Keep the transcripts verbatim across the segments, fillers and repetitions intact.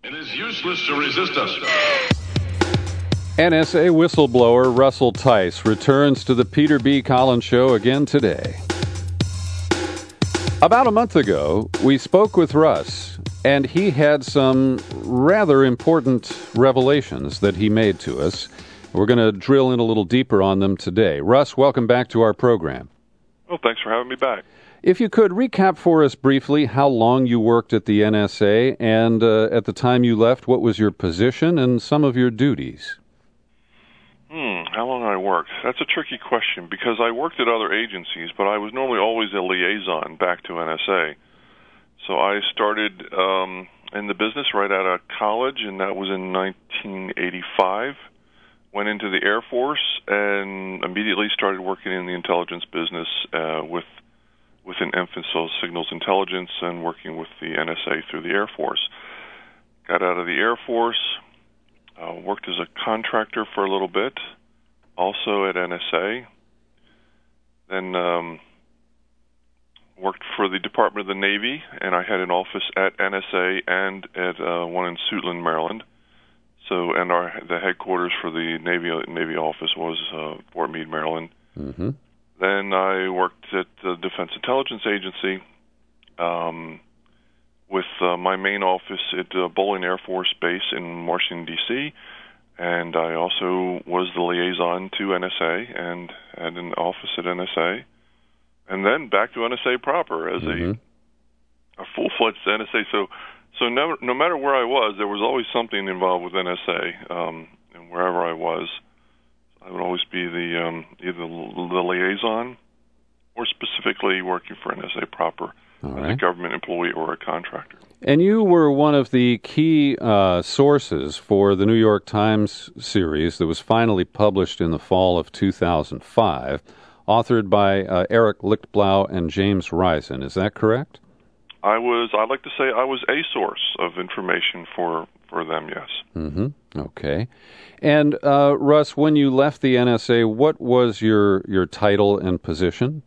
It is useless to resist us. N S A whistleblower Russell Tice returns to the Peter B. Collins Show again today. About a month ago, we spoke with Russ, and he had some rather important revelations that he made to us. We're going to drill in a little deeper on them today. Russ, welcome back to our program. Well, thanks for having me back. If you could recap for us briefly how long you worked at the N S A, and uh, at the time you left, what was your position and some of your duties? Hmm, how long I worked? That's a tricky question because I worked at other agencies, but I was normally always a liaison back to N S A. So I started um, in the business right out of college, and that was in nineteen eighty-five. Went into the Air Force and immediately started working in the intelligence business uh, with with an emphasis on signals intelligence and working with the N S A through the Air Force. Got out of the Air Force, uh, worked as a contractor for a little bit, also at N S A. Then um, worked for the Department of the Navy, and I had an office at N S A and at uh, one in Suitland, Maryland. So, and our the headquarters for the Navy Navy office was uh, Fort Meade, Maryland. Mm-hmm. Then I worked at the Defense Intelligence Agency um, with uh, my main office at uh, Bolling Air Force Base in Washington, D C, and I also was the liaison to N S A and had an office at N S A, and then back to N S A proper as mm-hmm. a, a full-fledged N S A. So, so no, no matter where I was, there was always something involved with N S A, um, and wherever I was. I would always be the um, either the liaison or specifically working for N S A proper All as right. a government employee or a contractor. And you were one of the key uh, sources for the New York Times series that was finally published in the fall of two thousand five, authored by uh, Eric Lichtblau and James Risen. Is that correct? I was, I'd like to say I was a source of information for, for them, yes. Mm-hmm. Okay. And, uh, Russ, when you left the N S A, what was your, your title and position?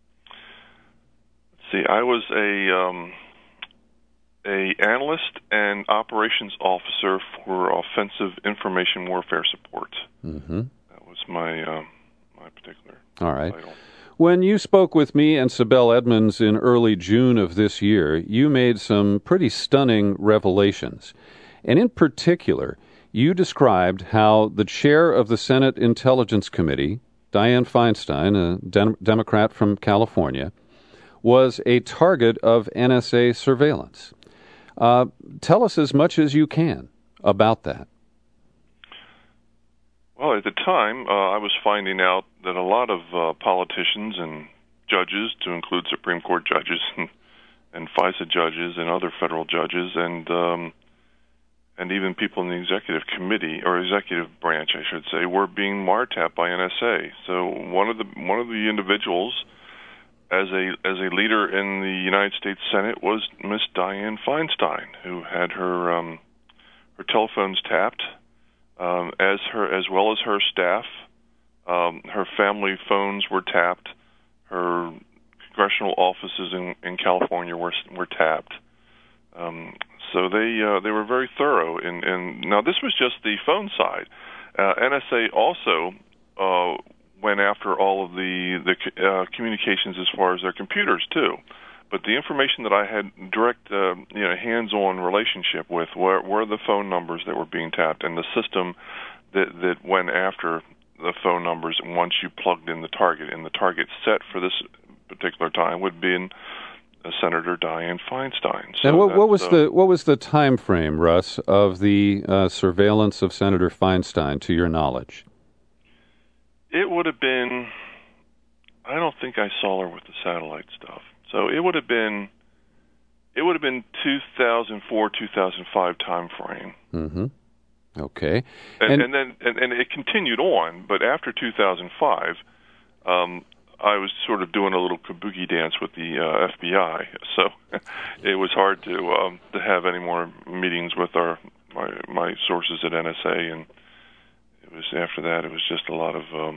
Let's see, I was a, um, a analyst and operations officer for offensive information warfare support. Mm-hmm. That was my, um, my particular All right. title. When you spoke with me and Sibel Edmonds in early June of this year, you made some pretty stunning revelations. And in particular, you described how the chair of the Senate Intelligence Committee, Dianne Feinstein, a dem- Democrat from California, was a target of N S A surveillance. Uh, tell us as much as you can about that. Well, at the time, uh, I was finding out that a lot of uh, politicians and judges, to include Supreme Court judges and, and FISA judges and other federal judges, and um, and even people in the executive committee or executive branch, I should say, were being wiretapped by N S A. So one of the one of the individuals, as a as a leader in the United States Senate, was Miss Dianne Feinstein, who had her um, her telephones tapped. Um, as her, as well as her staff, um, her family phones were tapped. Her congressional offices in, in California were were tapped. Um, so they uh, they were very thorough. In, in now this was just the phone side. Uh, N S A also uh, went after all of the the uh, communications as far as their computers too. But the information that I had direct, uh, you know, hands-on relationship with were, were the phone numbers that were being tapped and the system that, that went after the phone numbers once you plugged in the target. And the target set for this particular time would be in, uh, Senator Dianne Feinstein. So and what, what was uh, the what was the time frame, Russ, of the uh, surveillance of Senator Feinstein, to your knowledge? It would have been. I don't think I saw her with the satellite stuff. So it would have been, it would have been two thousand four, two thousand five time frame. Mm-hmm. Okay. And, and, and then, and, and it continued on, but after two thousand five, um, I was sort of doing a little kabuki dance with the uh, F B I. So it was hard to um, to have any more meetings with our my, my sources at N S A, and it was after that. It was just a lot of. Um,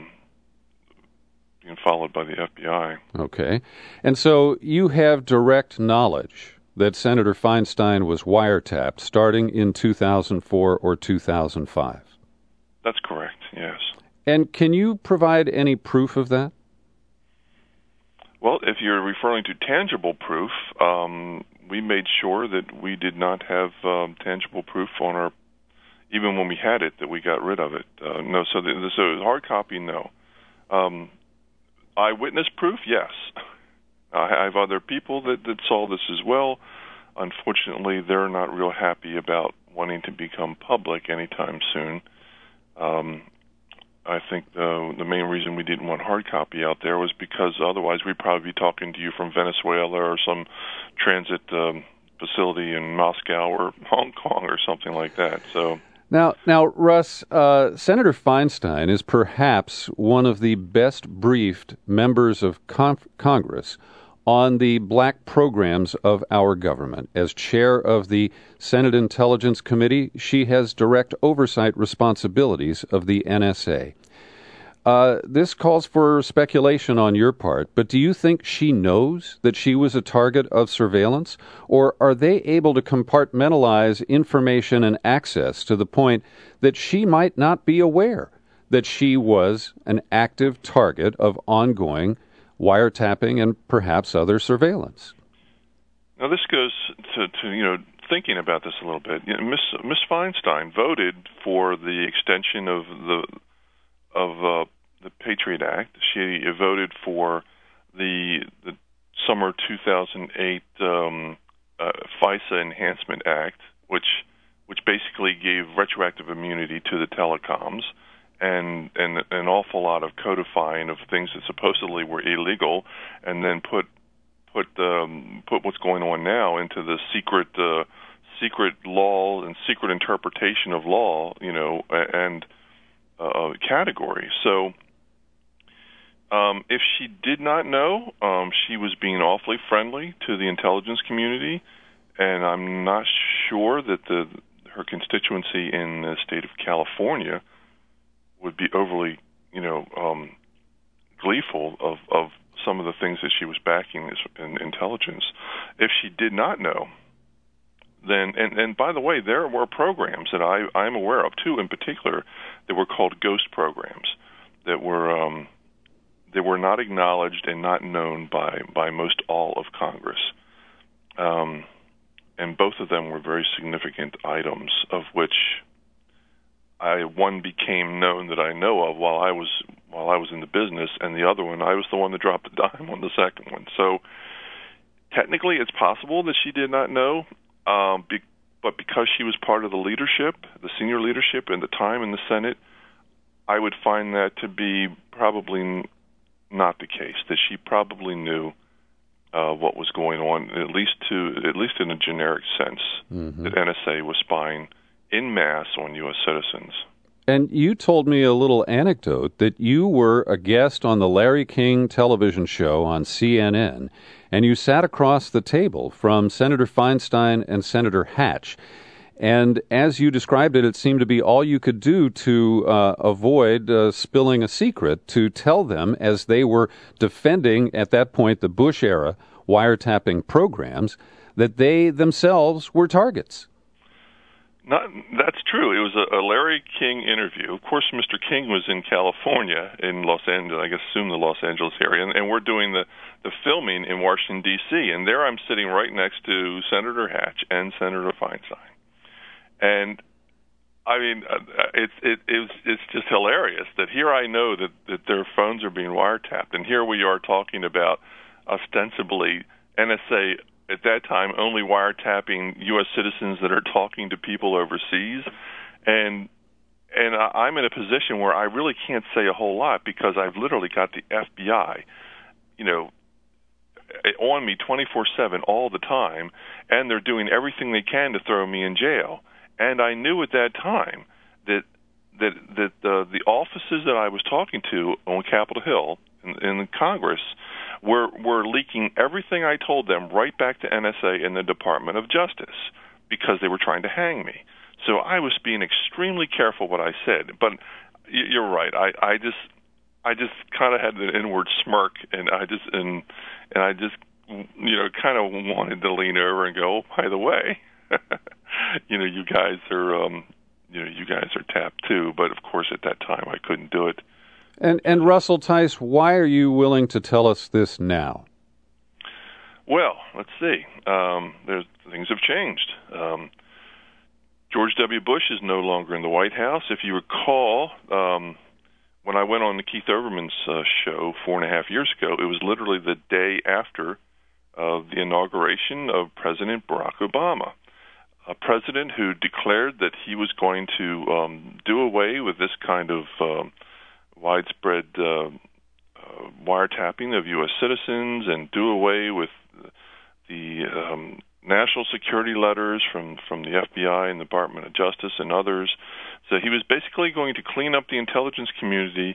being followed by the F B I. Okay. And so you have direct knowledge that Senator Feinstein was wiretapped starting in two thousand four or two thousand five. That's correct, yes. And can you provide any proof of that? Well, if you're referring to tangible proof, um, we made sure that we did not have um, tangible proof on our, even when we had it, that we got rid of it. Uh, no, so the, so hard copy, no. Um, eyewitness proof, yes. I have other people that, that saw this as well. Unfortunately, they're not real happy about wanting to become public anytime soon. Um, I think the the main reason we didn't want hard copy out there was because otherwise we'd probably be talking to you from Venezuela or some transit um, facility in Moscow or Hong Kong or something like that. So now, now, Russ, uh, Senator Feinstein is perhaps one of the best briefed members of con- Congress on the black programs of our government. As chair of the Senate Intelligence Committee, she has direct oversight responsibilities of the N S A. Uh, this calls for speculation on your part, but do you think she knows that she was a target of surveillance? Or are they able to compartmentalize information and access to the point that she might not be aware that she was an active target of ongoing wiretapping and perhaps other surveillance? Now, this goes to, to you know, thinking about this a little bit. You know, Miss Miss Feinstein voted for the extension of the of uh, the Patriot Act. She voted for the the summer two thousand eight um, uh, FISA Enhancement Act, which which basically gave retroactive immunity to the telecoms, and and an awful lot of codifying of things that supposedly were illegal, and then put put um, put what's going on now into the secret uh, secret law and secret interpretation of law, you know, and uh, category. So, um, if she did not know, um, she was being awfully friendly to the intelligence community, and I'm not sure that the her constituency in the state of California would be overly, you know, um, gleeful of, of some of the things that she was backing in intelligence. If she did not know, then, and, and by the way, there were programs that I, I'm aware of, two in particular, that were called ghost programs, that were um, that were not acknowledged and not known by, by most all of Congress. Um, and both of them were very significant items, of which I one became known that I know of while I was while I was in the business, and the other one I was the one that dropped the dime on the second one. So technically, it's possible that she did not know, um, be, but because she was part of the leadership, the senior leadership at the time in the Senate, I would find that to be probably not the case. That she probably knew uh, what was going on, at least to at least in a generic sense, mm-hmm. that N S A was spying en masse on U S citizens. And you told me a little anecdote that you were a guest on the Larry King television show on C N N, and you sat across the table from Senator Feinstein and Senator Hatch. And as you described it, it seemed to be all you could do to uh, avoid uh, spilling a secret, to tell them, as they were defending, at that point, the Bush-era wiretapping programs, that they themselves were targets. Not, that's true. It was a, a Larry King interview. Of course, Mister King was in California, in Los Angeles, I guess, assume the Los Angeles area, and, and we're doing the, the filming in Washington, D C, and there I'm sitting right next to Senator Hatch and Senator Feinstein. And, I mean, it's it, it's it's just hilarious that here I know that, that their phones are being wiretapped, and here we are talking about ostensibly N S A at that time only wiretapping U S citizens that are talking to people overseas, and and I'm in a position where I really can't say a whole lot because I've literally got the F B I, you know, on me twenty-four seven all the time, and they're doing everything they can to throw me in jail. And I knew at that time that that that uh, the offices that I was talking to on Capitol Hill in, in Congress were were leaking everything I told them right back to N S A and the Department of Justice because they were trying to hang me. So I was being extremely careful what I said. But you're right. I, I just I just kind of had an inward smirk, and I just and and I just you know, kind of wanted to lean over and go, oh, by the way, you know, you guys are, um, you know, you guys are tapped too. But of course, at that time, I couldn't do it. And and Russell Tice, why are you willing to tell us this now? Well, let's see. Um, there's things have changed. Um, George W. Bush is no longer in the White House. If you recall, um, when I went on the Keith Olbermann's uh, show four and a half years ago, it was literally the day after uh, the inauguration of President Barack Obama, a president who declared that he was going to um, do away with this kind of um, widespread uh, uh, wiretapping of U S citizens and do away with the um, national security letters from, from the F B I and the Department of Justice and others. So he was basically going to clean up the intelligence community.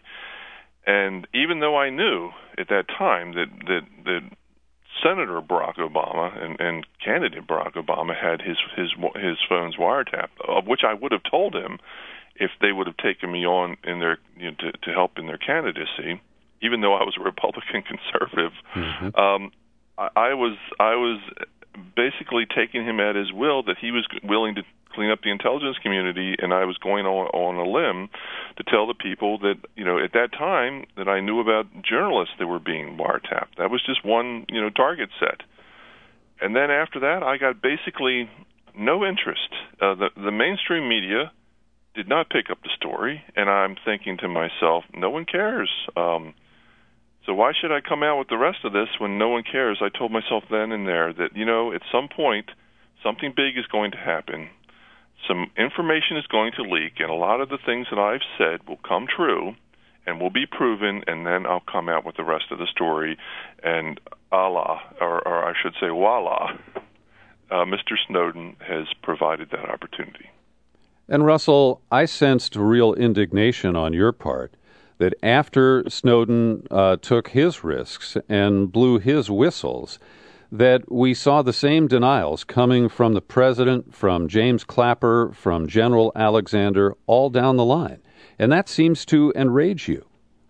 And even though I knew at that time that, that, that Senator Barack Obama and, and candidate Barack Obama had his, his, his phones wiretapped, of which I would have told him if they would have taken me on in their, you know, to, to help in their candidacy, even though I was a Republican conservative, mm-hmm. um, I, I was I was basically taking him at his will that he was willing to clean up the intelligence community, and I was going on, on a limb to tell the people that, you know, at that time that I knew about journalists that were being wiretapped. That was just one, you know, target set. And then after that, I got basically no interest. Uh, the, the mainstream media did not pick up the story, and I'm thinking to myself, no one cares. Um, so why should I come out with the rest of this when no one cares? I told myself then and there that, you know, at some point, something big is going to happen. Some information is going to leak, and a lot of the things that I've said will come true and will be proven, and then I'll come out with the rest of the story. And Allah, or, or I should say voila, uh, Mister Snowden has provided that opportunity. And Russell, I sensed real indignation on your part that after Snowden uh, took his risks and blew his whistles, that we saw the same denials coming from the president, from James Clapper, from General Alexander, all down the line. And that seems to enrage you.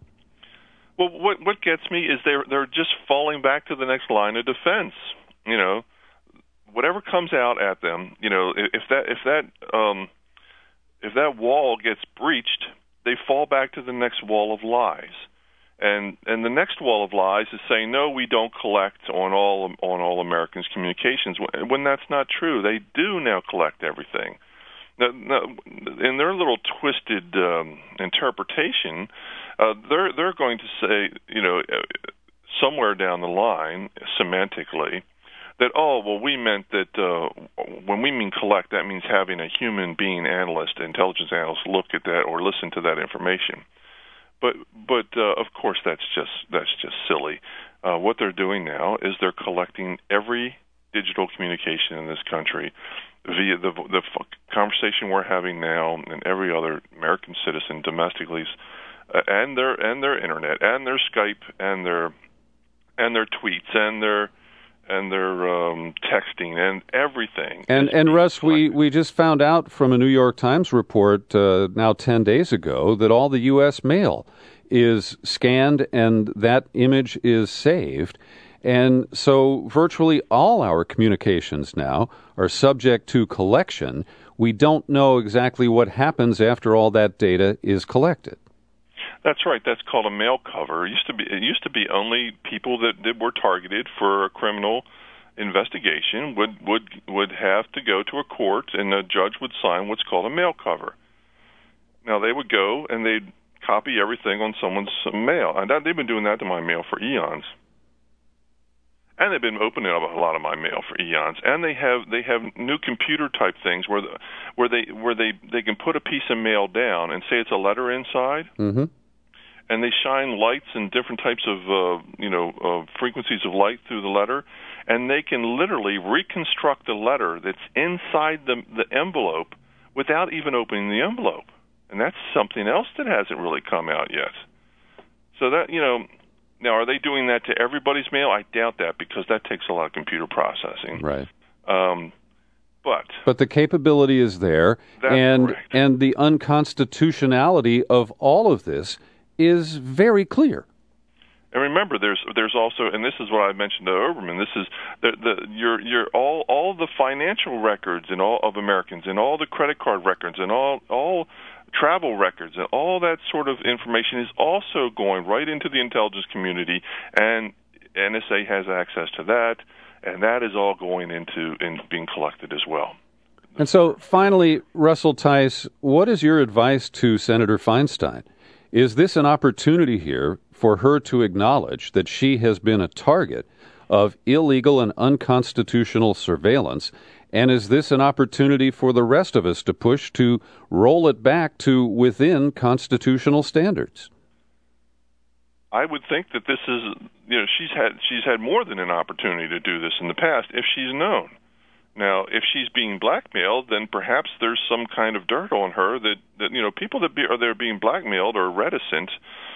Well, what what gets me is they're they're just falling back to the next line of defense. You know, whatever comes out at them, you know, if that if that um, if that wall gets breached, they fall back to the next wall of lies. And and the next wall of lies is saying, no, we don't collect on all on all Americans' communications, when that's not true. They do now collect everything. Now, now, in their little twisted um, interpretation, uh, they're they're going to say, you know, somewhere down the line, semantically, that, oh, well, we meant that uh, when we mean collect, that means having a human being analyst, intelligence analyst, look at that or listen to that information. But but uh, of course that's just that's just silly. Uh, what they're doing now is they're collecting every digital communication in this country via the the conversation we're having now, and every other American citizen domestically, uh, and their and their internet, and their Skype, and their and their tweets, and their and their um, texting, and everything. And and Russ, we, we just found out from a New York Times report uh, now ten days ago that all the U S mail is scanned and that image is saved. And so virtually all our communications now are subject to collection. We don't know exactly what happens after all that data is collected. That's right. That's called a mail cover. It used to be it used to be only people that, that were targeted for a criminal investigation would, would would have to go to a court, and a judge would sign what's called a mail cover. Now they would go and they'd copy everything on someone's mail, and that, they've been doing that to my mail for eons. And they've been opening up a lot of my mail for eons. And they have they have new computer type things where the, where they where they, they can put a piece of mail down and say it's a letter inside. Mm-hmm. And they shine lights and different types of, uh, you know, uh, frequencies of light through the letter, and they can literally reconstruct the letter that's inside the, the envelope without even opening the envelope. And that's something else that hasn't really come out yet. So that, you know, now are they doing that to everybody's mail? I doubt that, because that takes a lot of computer processing. Right. Um, but but the capability is there, and correct. And the unconstitutionality of all of this is very clear. And remember, there's there's also, and this is what I mentioned to Oberman. This is the the your your all all the financial records and all of Americans, and all the credit card records, and all all travel records, and all that sort of information is also going right into the intelligence community, and N S A has access to that, and that is all going into in being collected as well. And so, finally, Russell Tice, what is your advice to Senator Feinstein? Is this an opportunity here for her to acknowledge that she has been a target of illegal and unconstitutional surveillance? And is this an opportunity for the rest of us to push to roll it back to within constitutional standards? I would think that this is, you know, she's had she's had more than an opportunity to do this in the past if she's known. Now, if she's being blackmailed, then perhaps there's some kind of dirt on her that, that you know, people that be, are there being blackmailed are reticent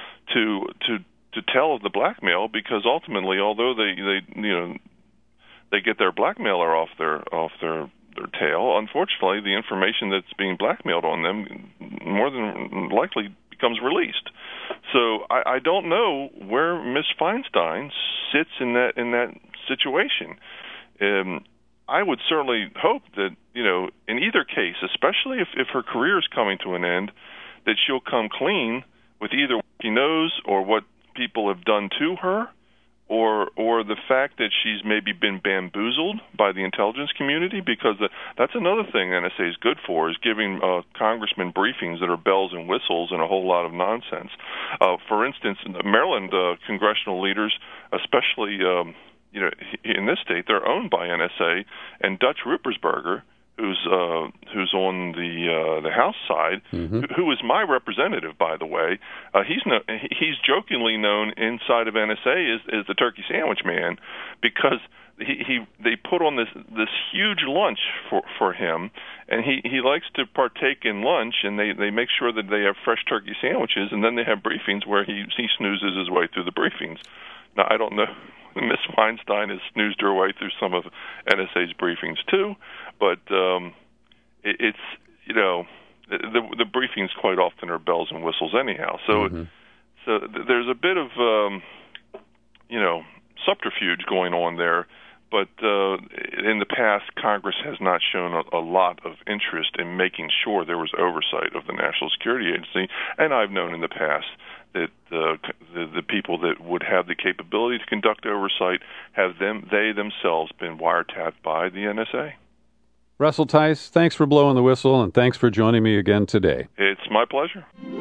to to to tell the blackmail, because ultimately, although they, they you know they get their blackmailer off their off their their tail, unfortunately, the information that's being blackmailed on them more than likely becomes released. So I, I don't know where Miss Feinstein sits in that in that situation. Um, I would certainly hope that, you know, in either case, especially if, if her career is coming to an end, that she'll come clean with either what she knows or what people have done to her, or or the fact that she's maybe been bamboozled by the intelligence community, because the, that's another thing N S A is good for, is giving uh, congressmen briefings that are bells and whistles and a whole lot of nonsense. Uh, for instance, in the Maryland uh, congressional leaders, especially um, you know, in this state, they're owned by N S A, and Dutch Ruppersberger, who's uh, who's on the uh, the House side, mm-hmm. who, who is my representative, by the way. Uh, he's no, he's jokingly known inside of N S A as, as the turkey sandwich man, because he, he they put on this this huge lunch for for him, and he, he likes to partake in lunch, and they, they make sure that they have fresh turkey sandwiches, and then they have briefings where he he snoozes his way through the briefings. Now, I don't know. Miss Feinstein has snoozed her way through some of N S A's briefings too, but um, it, it's you know the the briefings quite often are bells and whistles anyhow. So mm-hmm. so th- there's a bit of um, you know subterfuge going on there, but uh, in the past Congress has not shown a, a lot of interest in making sure there was oversight of the National Security Agency, and I've known in the past that uh, the, the people that would have the capability to conduct oversight have them they themselves been wiretapped by the N S A. Russell Tice, thanks for blowing the whistle, and thanks for joining me again today. It's my pleasure.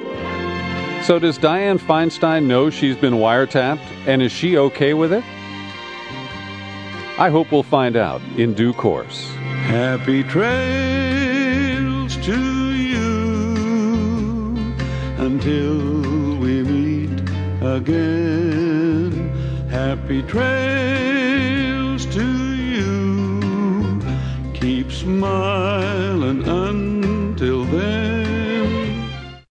So does Dianne Feinstein know she's been wiretapped, and is she okay with it? I hope we'll find out in due course. Happy trails to you until we meet again. Happy trails to you. Keep smiling until then.